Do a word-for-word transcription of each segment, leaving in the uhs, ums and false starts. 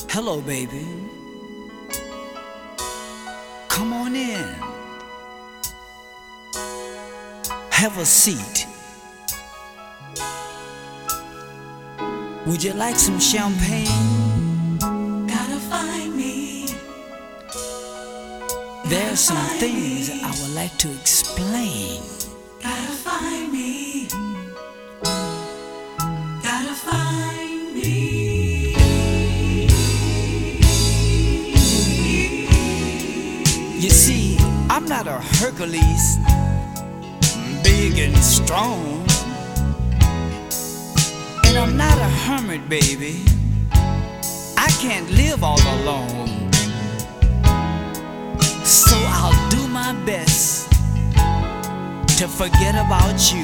Hello, baby. Come on in. Have a seat. Would you like some champagne? Gotta find me. There are some things I would like to explain. Gotta find me. Gotta find me. You see, I'm not a Hercules, big and strong, and I'm not a hermit, baby. I can't live all alone, so I'll do my best to forget about you.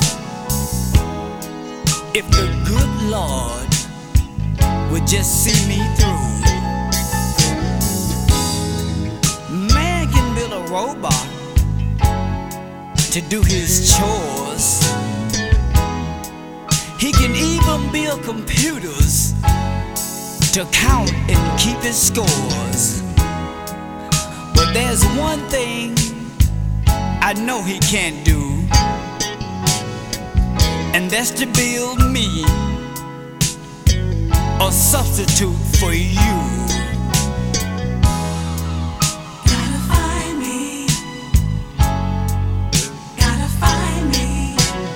If the good Lord would just see me through. Man can build a robot to do his chores. He can even build computers to count and keep his scores. But there's one thing I know he can't do, and that's to build me a substitute for you. Gotta find me. Gotta find me.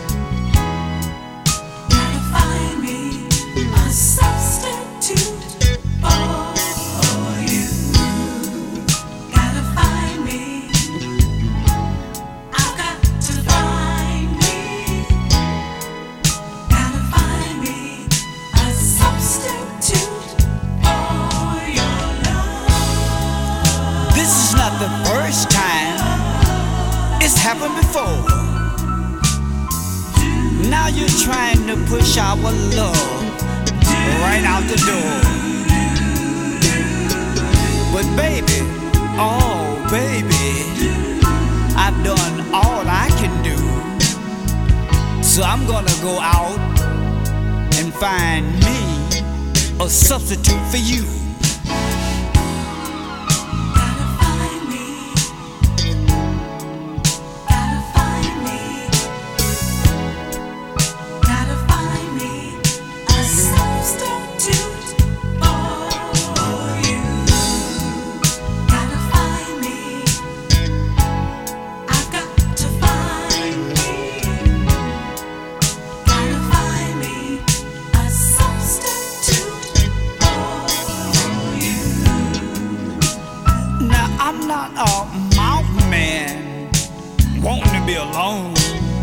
Gotta find me a substitute for you. Gotta find me. I've got to find me. Gotta find me a substitute for your love. This is not the first time, it's happened before. Now you're trying to push our love right out the door. But baby, oh baby, I've done all I can do. So I'm gonna go out and find me a substitute for you. Gotta find me. Gotta find me. Gotta find me a substitute for you. Gotta find me. I've got to find me. Gotta find me a substitute for you. Now I'm not a mountain man wanting to be alone.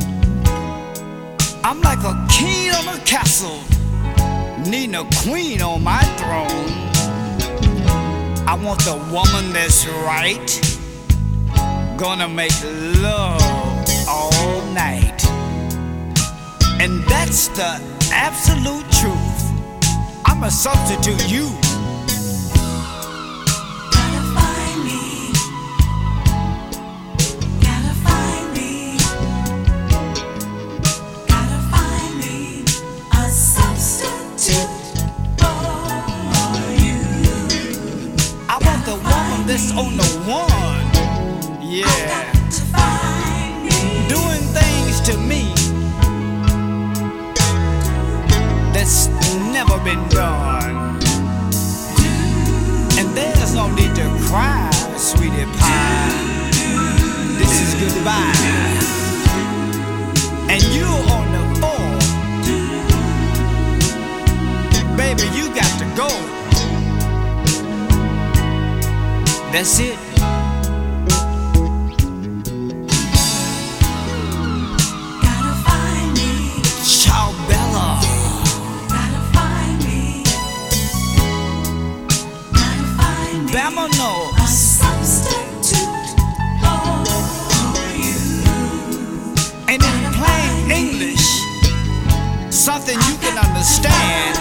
I'm like a king on a castle, needing a queen on my throne. I want the woman that's right, gonna make love all night. And that's the absolute truth. I'm a substitute you. Gotta find me. Gotta find me. Gotta find me a substitute for you. I want the woman that's on the one. Yeah. Got to find me. Doing things to me that's never been done. And there's no need to cry, sweetie pie. This is goodbye. And you're on the phone. Baby, you got to go. That's it. Gotta find me. Ciao, Bella. Gotta find me. Gotta find me Vámonos. a substitute for you. And in plain English, something you can understand.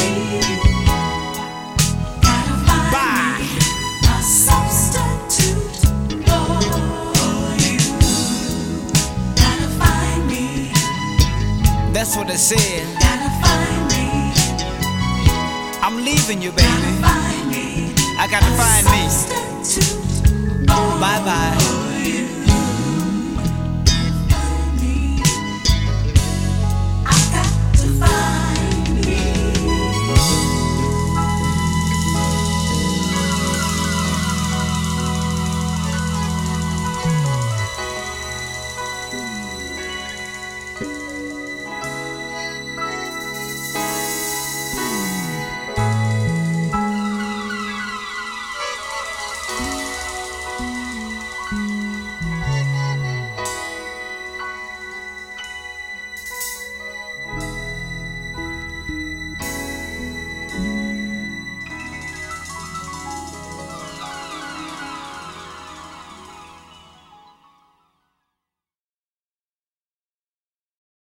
Gotta find Bye. me a substitute for you. Gotta find me. That's what it said. Gotta find me. I'm leaving you, baby. I got to find me. Bye bye.